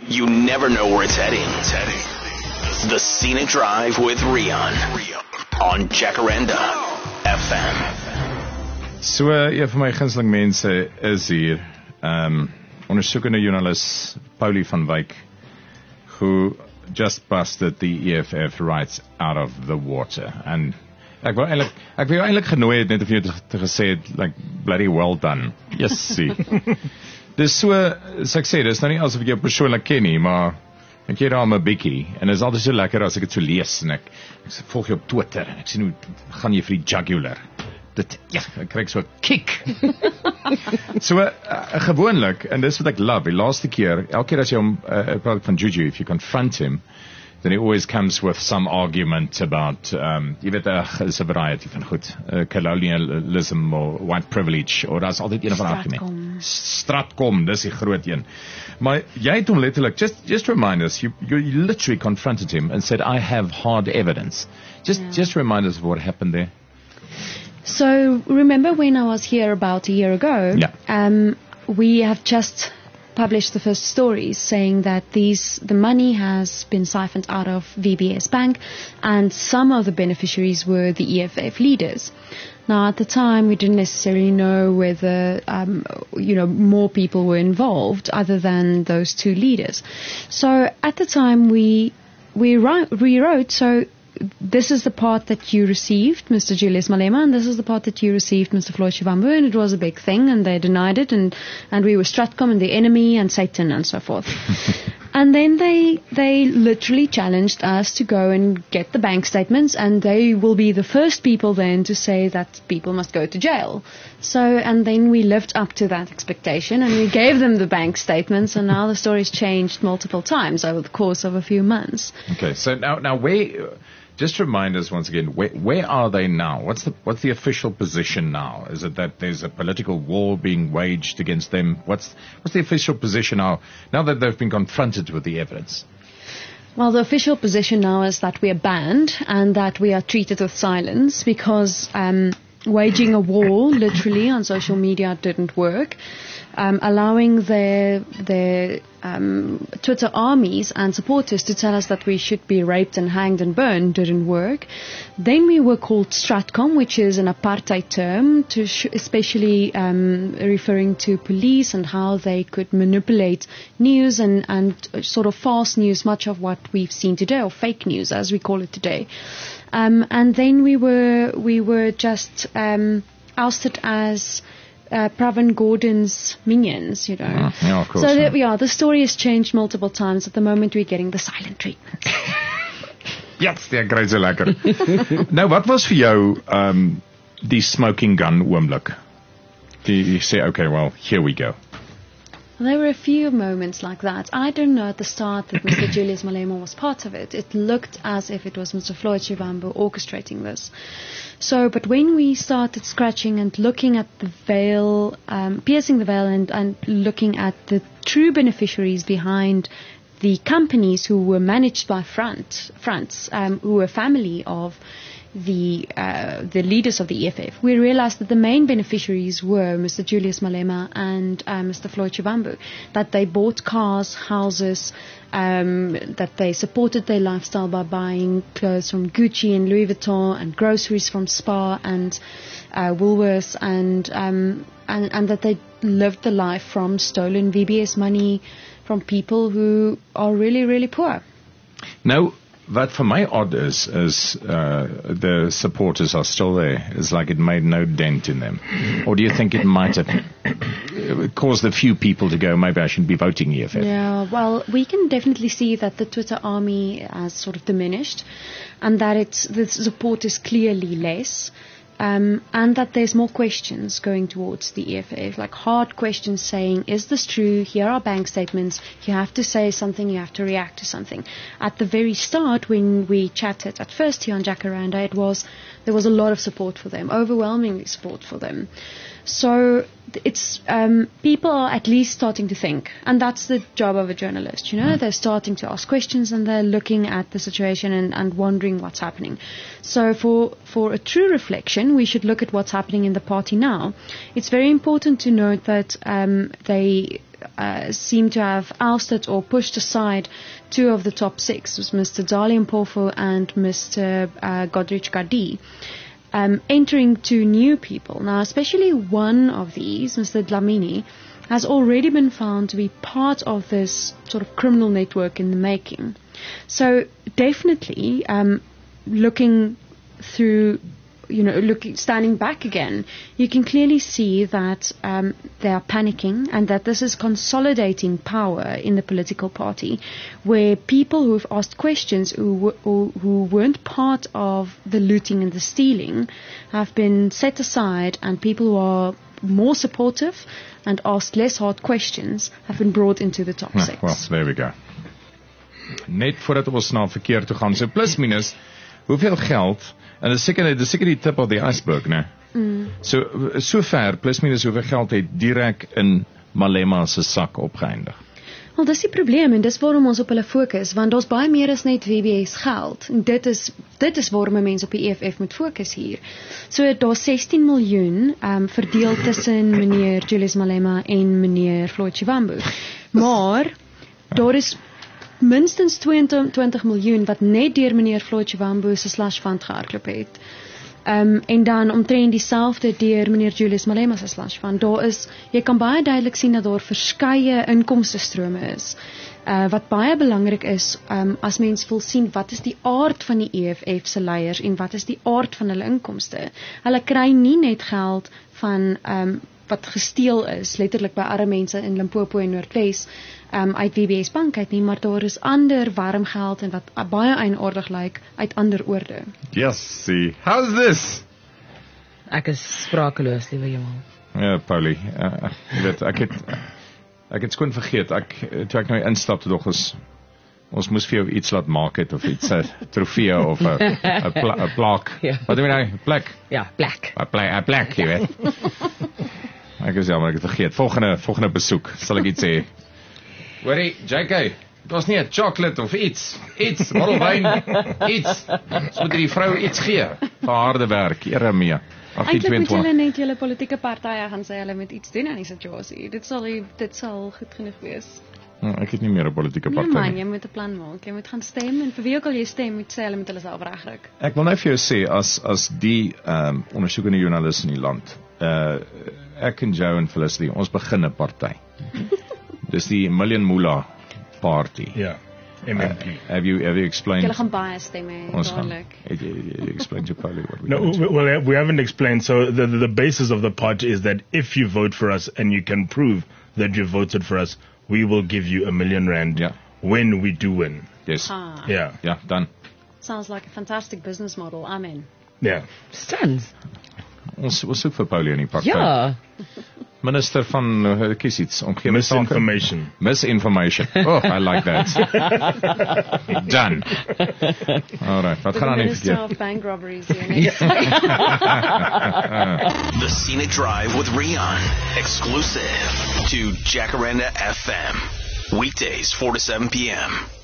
You never know where it's heading. The Scenic Drive with Rian on Jacaranda FM. So, een van my gunsteling mense is hier, ondersoekende journalist Paulie van Wyk, who just busted the EFF right out of the water. And ek wil eintlik genooi het net of jy te gesê het, like, bloody well done. Yes, see. Dis so ek sê, dis nou nie asof ek jou persoonlik ken nie, maar ek jy daar my bikkie, en is altyd so lekker as ek het so lees, en ek volg jy op Twitter, en ek sien hoe gaan jy vir die jugular. Ek krijg so 'n kick. So, gewoonlik, en dis wat ek love, die laaste keer, elke keer as jy hom, praat van Juju, if you confront him, then he always comes with some argument about, jy weet, is 'n variety van goed, colonialism, or white privilege, or daar is altyd een van argument. Stratkom, dis die groot een. Maar jy het hom letterlik, just remind us, you literally confronted him and said, I have hard evidence. Just remind us of what happened there. So, remember when I was here about a year ago? Yeah. We have just published the first stories saying that the money has been siphoned out of VBS Bank, and some of the beneficiaries were the EFF leaders. Now, at the time, we didn't necessarily know whether, more people were involved other than those two leaders. So, at the time, we rewrote, so this is the part that you received, Mr. Julius Malema, and this is the part that you received, Mr. Floyd Shivambu, and it was a big thing, and they denied it, and we were Stratcom and the enemy and Satan and so forth. And then they literally challenged us to go and get the bank statements, and they will be the first people then to say that people must go to jail. So, and then we lived up to that expectation, and we gave them the bank statements, and now the story's changed multiple times over the course of a few months. Okay, so now where... Just remind us once again, where are they now? What's the official position now? Is it that there's a political war being waged against them? What's the official position now that they've been confronted with the evidence? Well, the official position now is that we are banned and that we are treated with silence because waging a war, literally, on social media didn't work. Allowing their Twitter armies and supporters to tell us that we should be raped and hanged and burned didn't work. Then we were called Stratcom, which is an apartheid term, especially referring to police and how they could manipulate news and sort of false news, much of what we've seen today, or fake news as we call it today. And then we were just ousted as Pravin Gordhan's minions, you know. Yeah, of course. So the story has changed multiple times. At the moment, we're getting the silent treatment. Yes, die kry so lekker. Nou, wat was vir jou die smoking gun oomblik? You say, okay, well, here we go. There were a few moments like that. I don't know at the start that Mr. Julius Malema was part of it. It looked as if it was Mr. Floyd Shivambu orchestrating this. So, but when we started scratching and looking at the veil, piercing the veil and looking at the true beneficiaries behind the companies who were managed by fronts, who were family of the leaders of the EFF, we realized that the main beneficiaries were Mr. Julius Malema and Mr. Floyd Shivambu, that they bought cars, houses, that they supported their lifestyle by buying clothes from Gucci and Louis Vuitton and groceries from Spar and Woolworths, and that they lived the life from stolen VBS money from people who are really, really poor. Now, what for my odd is the supporters are still there. It's like it made no dent in them. Or do you think it might have caused a few people to go, maybe I shouldn't be voting EFF? Yeah, well, we can definitely see that the Twitter army has sort of diminished, and that the support is clearly less. And that there's more questions going towards the EFF, like hard questions saying, is this true? Here are bank statements. You have to say something. You have to react to something. At the very start, when we chatted at first here on Jacaranda, there was a lot of support for them, overwhelming support for them. So it's people are at least starting to think, and that's the job of a journalist. You know, they're starting to ask questions and they're looking at the situation and wondering what's happening. So for a true reflection, we should look at what's happening in the party now. It's very important to note that seem to have ousted or pushed aside 2 of the top 6, was Mr. Dali Mpofu and Mr. Godrich Gardee, entering 2 new people. Now, especially one of these, Mr. Dlamini, has already been found to be part of this sort of criminal network in the making. So definitely, looking through, standing back again, you can clearly see that they are panicking and that this is consolidating power in the political party, where people who have asked questions who weren't part of the looting and the stealing have been set aside, and people who are more supportive and ask less hard questions have been brought into the top 6. Well, there we go. Net voordat ons na verkeer toe gaan, so plus minus, hoeveel geld, en dis seker die tip of the iceberg, né? So ver, plus minus hoeveel geld het direk in Malema se sak opgeëindig? Wel, dis die probleem en dis waarom ons op hulle fokus, want daar's baie meer as net WBS geld. En dit is waarom mense op die EFF moet fokus hier. So daar's 16 miljoen verdeel tussen meneer Julius Malema en meneer Floyd Shivambu. Maar daar is minstens 22 miljoen wat net deur meneer Floyd Shivambu se slush fund gehardloop het. En dan omtrent dieselfde deur meneer Julius Malema se slush fund. Jy kan baie duidelik sien dat daar verskeie inkomstestrome is. Wat baie belangrik is, as mens wil sien wat is die aard van die EFF se leiers en wat is die aard van hulle inkomste. Hulle kry nie net geld van wat gesteel is, letterlik by arme mense in Limpopo en Noordwes, uit WBS Bank uit nie, maar daar is ander warm geld en wat baie eienaardig lyk uit ander oorde. Yes, see. How's this? Ek is sprakeloos, liewe Johan. Ja, Paulie, jy weet, ek het skoon vergeet, toe ek nou instap, toe dog ons moes vir jou iets laat maak het, of iets, 'n trofee, of 'n plaak. Ja. Wat doen jy nou? Plek? Ja, plek. 'n plek, jy weet. Ek is jammer, ek het vergeet. Volgende besoek, sal ek iets sê. Hoorie, JK, daar's nie 'n chocolate of iets, bottelwyn, iets. Ons moet die vrou iets gee, vir harde werk, ere mee. Eintlik moet julle net julle politieke partye gaan sê hulle moet iets doen aan die situasie. Dit sal goed genoeg wees. Ek het nie meer 'n politieke Nee party man, nie. jy moet 'n plan maak. Jy moet gaan stem en vir wie ook al jy stem, moet sê hulle moet hulle self regkry. Ek wil nou vir jou sê, as die ondersoekende joernalis in die land, ek en Joe en Felicity, ons begin 'n party. Dis die Million Moolah Party. Yeah, MMP. Have you explained? Julle gaan baie stemme Ons gaan. dadelik. Het jy explained to Paulie what we No, well, we haven't explained. So the basis of the party is that if you vote for us and you can prove that you voted for us, we will give you R1 million Yeah. when we do win. Yes. Yeah, Ja, dan. Sounds like a fantastic business model. Amen. yeah. Stans. Ons soek vir Paulie in die party. Ja. Minister van kies iets, omgewingsake. Misinformation. Oh, I like that. Done. Alright, wat gaan aan die Minister verkeer? of Bank Robberies hier next. The Scenic Drive with Rian. Exclusive to Jacaranda FM. Weekdays 4 to 7 p.m.